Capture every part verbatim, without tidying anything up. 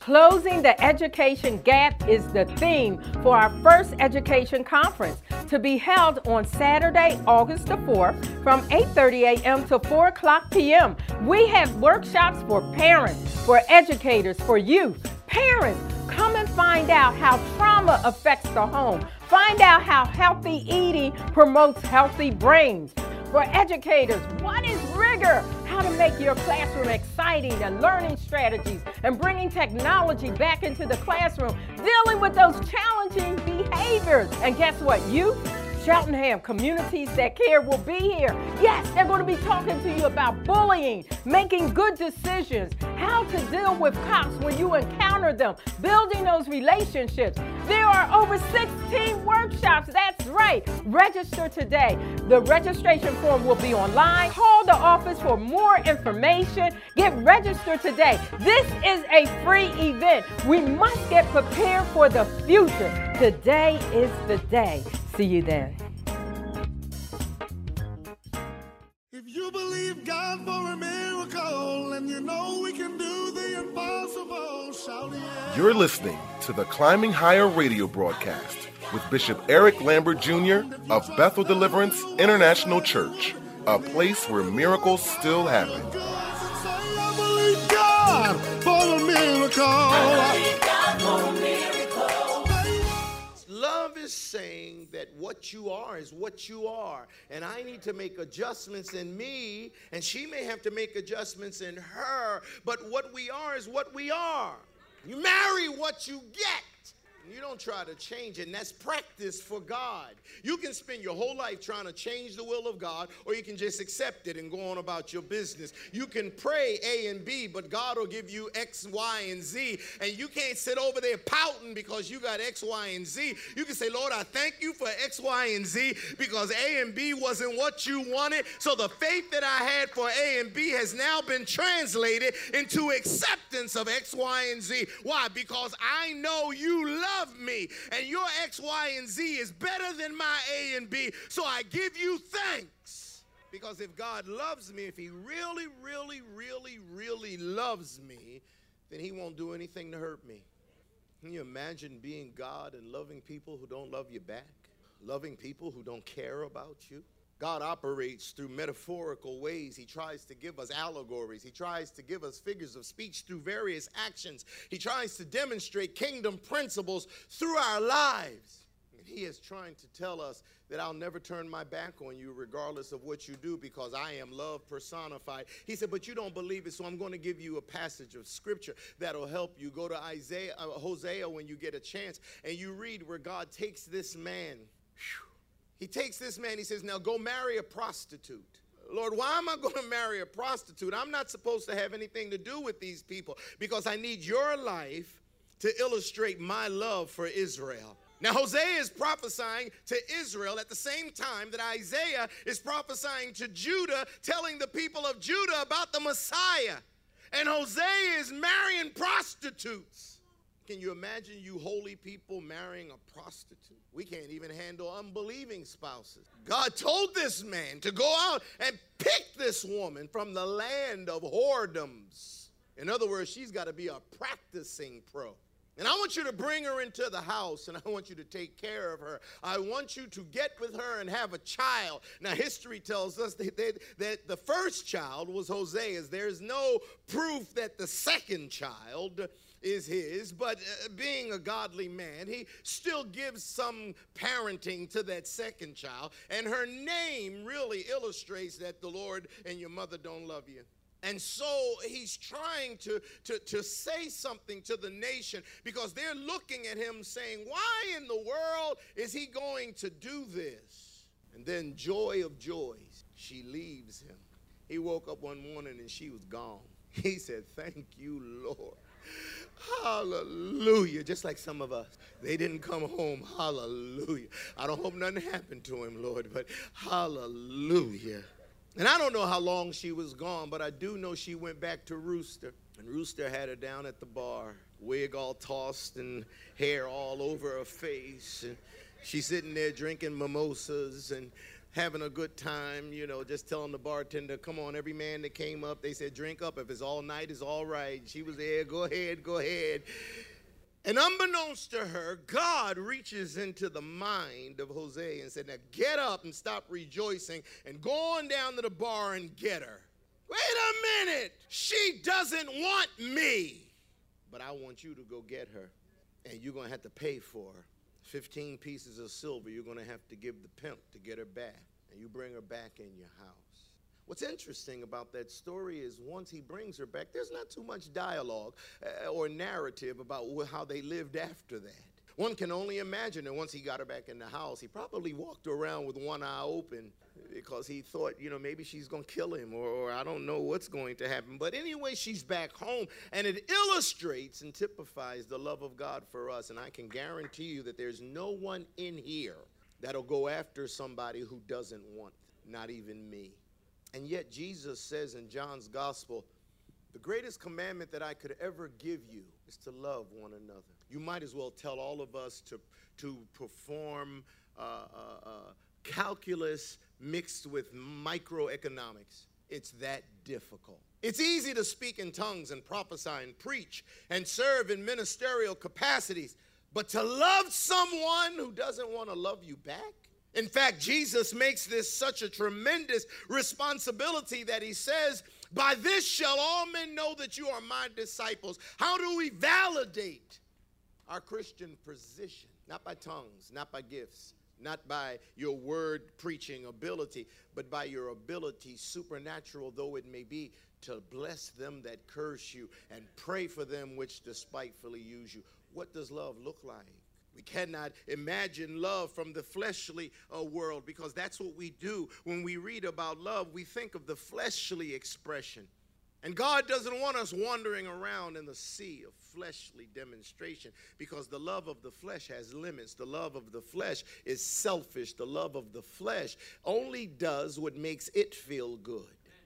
Closing the Education Gap is the theme for our first education conference to be held on Saturday, August the fourth from eight thirty a.m. to four o'clock p.m. We have workshops for parents, for educators, for youth. Parents, come and find out how trauma affects the home. Find out how healthy eating promotes healthy brains. For educators, what is rigor? How to make your classroom exciting and learning strategies and bringing technology back into the classroom, dealing with those challenging behaviors. And guess what? You, Cheltenham Communities That Care will be here. Yes, they're going to be talking to you about bullying, making good decisions, how to deal with cops when you encounter them, building those relationships. There are over sixteen workshops. That's right. Register today. The registration form will be online. Call the office for more information. Get registered today. This is a free event. We must get prepared for the future. Today is the day. See you then. If you believe God for a miracle and you know we can do the impossible, shout it. You're listening to the Climbing Higher radio broadcast with Bishop Eric Lambert Junior of Bethel Deliverance International Church, a place where miracles still happen. I believe God for a miracle. I believe God for a miracle. Love is saying that what you are is what you are, and I need to make adjustments in me, and she may have to make adjustments in her, but what we are is what we are. You marry what you get. You don't try to change it, and that's practice for God. You can spend your whole life trying to change the will of God, or you can just accept it and go on about your business. You can pray A and B, but God will give you X, Y, and Z, and you can't sit over there pouting because you got X, Y, and Z. You can say, Lord, I thank you for X, Y, and Z because A and B wasn't what you wanted, so the faith that I had for A and B has now been translated into acceptance of X, Y, and Z. Why? Because I know you love me, and your X, Y, and Z is better than my A and B, so I give you thanks. Because if God loves me, if he really, really, really, really loves me, then he won't do anything to hurt me. Can you imagine being God and loving people who don't love you back? Loving people who don't care about you? God operates through metaphorical ways. He tries to give us allegories. He tries to give us figures of speech through various actions. He tries to demonstrate kingdom principles through our lives. And he is trying to tell us that I'll never turn my back on you regardless of what you do because I am love personified. He said, but you don't believe it, so I'm going to give you a passage of scripture that'll help you. Go to Isaiah, uh, Hosea when you get a chance, and you read where God takes this man. Whew, He takes this man, he says, now go marry a prostitute. Lord, why am I going to marry a prostitute? I'm not supposed to have anything to do with these people because I need your life to illustrate my love for Israel. Now, Hosea is prophesying to Israel at the same time that Isaiah is prophesying to Judah, telling the people of Judah about the Messiah. And Hosea is marrying prostitutes. Can you imagine you holy people marrying a prostitute? We can't even handle unbelieving spouses. God told this man to go out and pick this woman from the land of whoredoms. In other words, she's got to be a practicing pro. And I want you to bring her into the house, and I want you to take care of her. I want you to get with her and have a child. Now, history tells us that, that, that the first child was Hosea's. There's no proof that the second child is his, but uh, being a godly man, he still gives some parenting to that second child, and her name really illustrates that the Lord and your mother don't love you. And so he's trying to, to, to say something to the nation because they're looking at him saying, why in the world is he going to do this? And then joy of joys, she leaves him. He woke up one morning and she was gone. He said, thank you, Lord. Hallelujah. Just like some of us. They didn't come home. Hallelujah. I don't hope nothing happened to him, Lord, but hallelujah. And I don't know how long she was gone, but I do know she went back to Rooster. And Rooster had her down at the bar, wig all tossed and hair all over her face. And she's sitting there drinking mimosas and having a good time, you know, just telling the bartender, come on, every man that came up, they said, drink up. If it's all night, it's all right. She was there, go ahead, go ahead. And unbeknownst to her, God reaches into the mind of Hosea and said, now get up and stop rejoicing and go on down to the bar and get her. Wait a minute. She doesn't want me, but I want you to go get her. And you're going to have to pay for her. fifteen pieces of silver you're going to have to give the pimp to get her back. And you bring her back in your house. What's interesting about that story is once he brings her back, there's not too much dialogue uh, or narrative about wh- how they lived after that. One can only imagine that once he got her back in the house, he probably walked around with one eye open because he thought, you know, maybe she's going to kill him or, or I don't know what's going to happen. But anyway, she's back home, and it illustrates and typifies the love of God for us. And I can guarantee you that there's no one in here that'll go after somebody who doesn't want them, not even me. And yet Jesus says in John's gospel, the greatest commandment that I could ever give you is to love one another. You might as well tell all of us to, to perform uh, uh, uh, calculus mixed with microeconomics. It's that difficult. It's easy to speak in tongues and prophesy and preach and serve in ministerial capacities, but to love someone who doesn't want to love you back? In fact, Jesus makes this such a tremendous responsibility that he says, by this shall all men know that you are my disciples. How do we validate our Christian position? Not by tongues, not by gifts, not by your word preaching ability, but by your ability, supernatural though it may be, to bless them that curse you and pray for them which despitefully use you. What does love look like? We cannot imagine love from the fleshly uh, world, because that's what we do. When we read about love, we think of the fleshly expression. And God doesn't want us wandering around in the sea of fleshly demonstration, because the love of the flesh has limits. The love of the flesh is selfish. The love of the flesh only does what makes it feel good.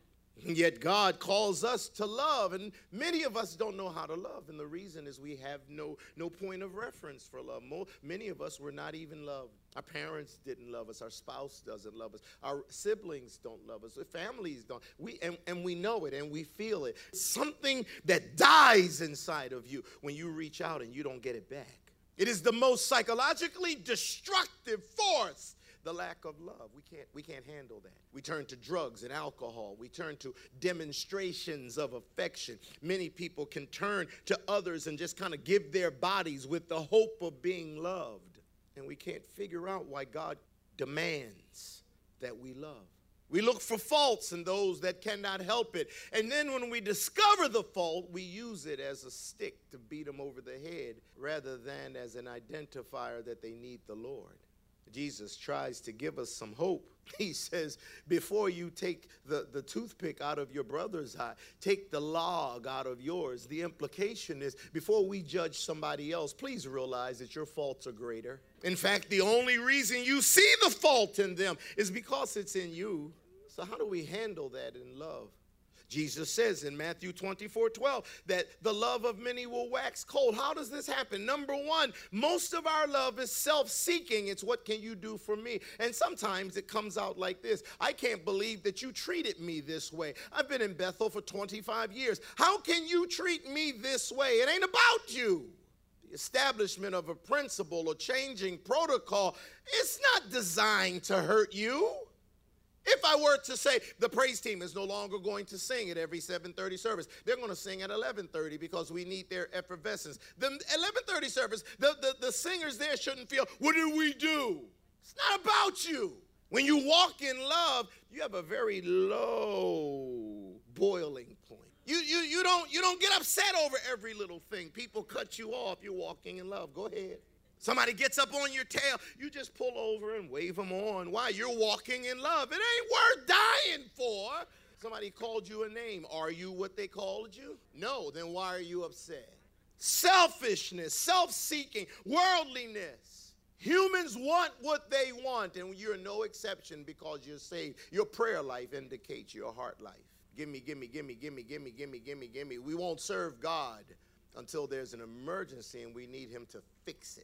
Yet God calls us to love, and many of us don't know how to love, and the reason is we have no, no point of reference for love. More, many of us were not even loved. Our parents didn't love us. Our spouse doesn't love us. Our siblings don't love us. Our families don't. We, and, and we know it, and we feel it. Something that dies inside of you when you reach out and you don't get it back. It is the most psychologically destructive force. The lack of love. We can't, we can't handle that. We turn to drugs and alcohol. We turn to demonstrations of affection. Many people can turn to others and just kind of give their bodies with the hope of being loved. And we can't figure out why God demands that we love. We look for faults in those that cannot help it. And then when we discover the fault, we use it as a stick to beat them over the head rather than as an identifier that they need the Lord. Jesus tries to give us some hope. He says, before you take the, the toothpick out of your brother's eye, take the log out of yours. The implication is, before we judge somebody else, please realize that your faults are greater. In fact, the only reason you see the fault in them is because it's in you. So how do we handle that in love? Jesus says in Matthew twenty-four twelve that the love of many will wax cold. How does this happen? Number one, most of our love is self-seeking. It's what can you do for me? And sometimes it comes out like this. I can't believe that you treated me this way. I've been in Bethel for twenty-five years. How can you treat me this way? It ain't about you. The establishment of a principle or changing protocol, it's not designed to hurt you. If I were to say the praise team is no longer going to sing at every seven thirty service, they're going to sing at eleven thirty because we need their effervescence. The eleven thirty service, the, the, the singers there shouldn't feel, what do we do? It's not about you. When you walk in love, you have a very low boiling point. You, you, you, don't, you don't get upset over every little thing. People cut you off. You're walking in love. Go ahead. Somebody gets up on your tail, you just pull over and wave them on. Why? You're walking in love. It ain't worth dying for. Somebody called you a name. Are you what they called you? No, then why are you upset? Selfishness, self-seeking, worldliness. Humans want what they want, and you're no exception because you're saved. Your prayer life indicates your heart life. Give me, give me, give me, give me, give me, give me, give me, give me. We won't serve God until there's an emergency and we need him to fix it.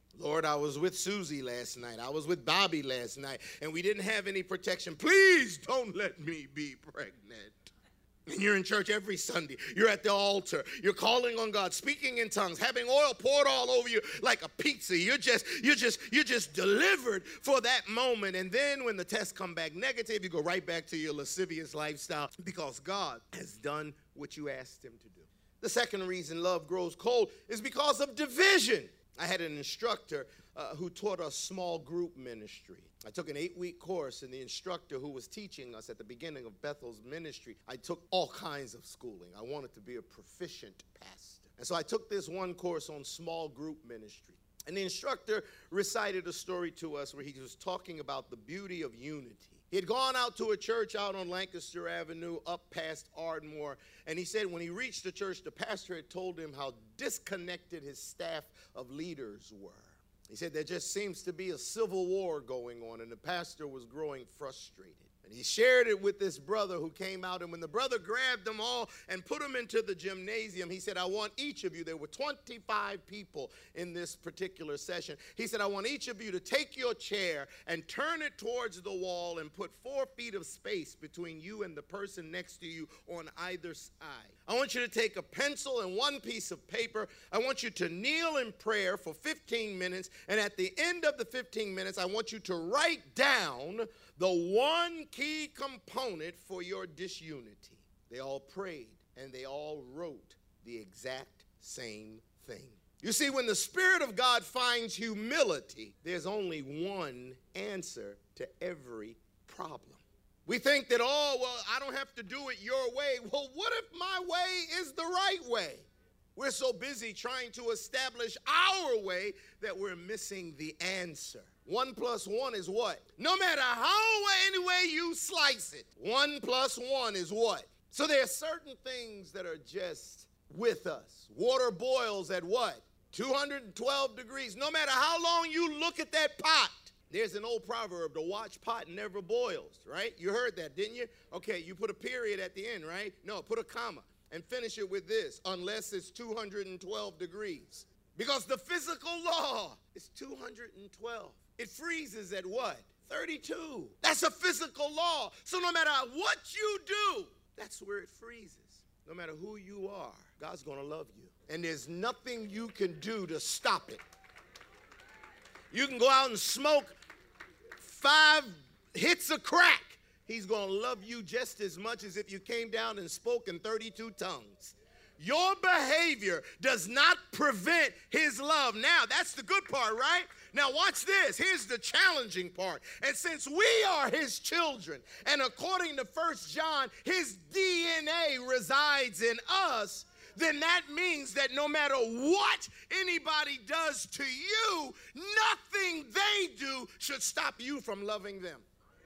Lord, I was with Susie last night. I was with Bobby last night, and we didn't have any protection. Please don't let me be pregnant. And you're in church every Sunday. You're at the altar. You're calling on God, speaking in tongues, having oil poured all over you like a pizza. You're just, you're just, you're just delivered for that moment. And then when the tests come back negative, you go right back to your lascivious lifestyle because God has done what you asked him to do. The second reason love grows cold is because of division. I had an instructor uh, who taught us small group ministry. I took an eight-week course, and the instructor who was teaching us at the beginning of Bethel's ministry, I took all kinds of schooling. I wanted to be a proficient pastor. And so I took this one course on small group ministry. And the instructor recited a story to us where he was talking about the beauty of unity. He had gone out to a church out on Lancaster Avenue, up past Ardmore, and he said when he reached the church, the pastor had told him how disconnected his staff of leaders were. He said there just seems to be a civil war going on, and the pastor was growing frustrated. And he shared it with this brother who came out, and when the brother grabbed them all and put them into the gymnasium, he said, I want each of you, there were twenty-five people in this particular session. He said, I want each of you to take your chair and turn it towards the wall and put four feet of space between you and the person next to you on either side. I want you to take a pencil and one piece of paper. I want you to kneel in prayer for fifteen minutes, and at the end of the fifteen minutes, I want you to write down the one key component for your disunity. They all prayed, and they all wrote the exact same thing. You see, when the Spirit of God finds humility, there's only one answer to every problem. We think that, oh, well, I don't have to do it your way. Well, what if my way is the right way? We're so busy trying to establish our way that we're missing the answer. One plus one is what? No matter how any way you slice it, one plus one is what? So there are certain things that are just with us. Water boils at what? two hundred twelve degrees. No matter how long you look at that pot. There's an old proverb, the watch pot never boils, right? You heard that, didn't you? Okay, you put a period at the end, right? No, put a comma and finish it with this, unless it's two hundred twelve degrees. Because the physical law is two hundred twelve. It freezes at what? thirty-two. That's a physical law. So no matter what you do, that's where it freezes. No matter who you are, God's going to love you. And there's nothing you can do to stop it. You can go out and smoke five hits of crack. He's going to love you just as much as if you came down and spoke in thirty-two tongues. Your behavior does not prevent his love. Now, that's the good part, right? Now, watch this. Here's the challenging part. And since we are his children, and according to First John, his D N A resides in us, then that means that no matter what anybody does to you, nothing they do should stop you from loving them.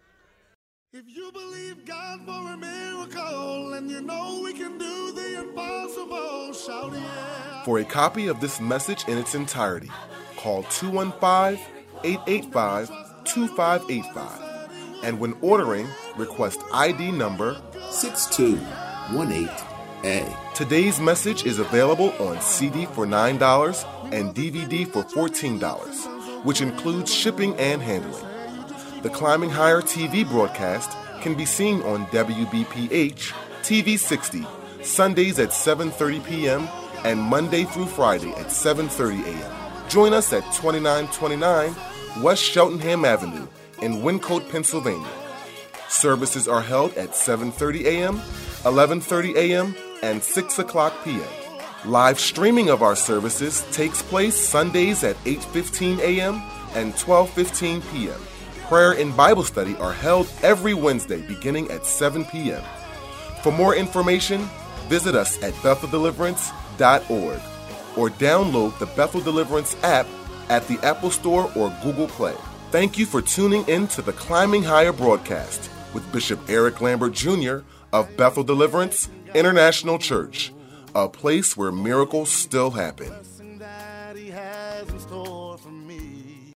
If you believe God for a miracle and you know we can do the impossible, shout yeah. For a copy of this message in its entirety, call two one five, eight eight five, two five eight five. And when ordering, request I D number six two one eight A. Today's message is available on C D for nine dollars and D V D for fourteen dollars, which includes shipping and handling. The Climbing Higher T V broadcast can be seen on W B P H T V sixty, Sundays at seven thirty p.m. and Monday through Friday at seven thirty a.m. Join us at twenty-nine twenty-nine West Cheltenham Avenue in Wyncote, Pennsylvania. Services are held at seven thirty a.m., eleven thirty a.m., and six o'clock p.m. Live streaming of our services takes place Sundays at eight fifteen a.m. and twelve fifteen p.m. Prayer and Bible study are held every Wednesday beginning at seven p.m. For more information, visit us at bethel deliverance dot org or download the Bethel Deliverance app at the Apple Store or Google Play. Thank you for tuning in to the Climbing Higher broadcast with Bishop Eric Lambert Junior of Bethel Deliverance International Church, a place where miracles still happen.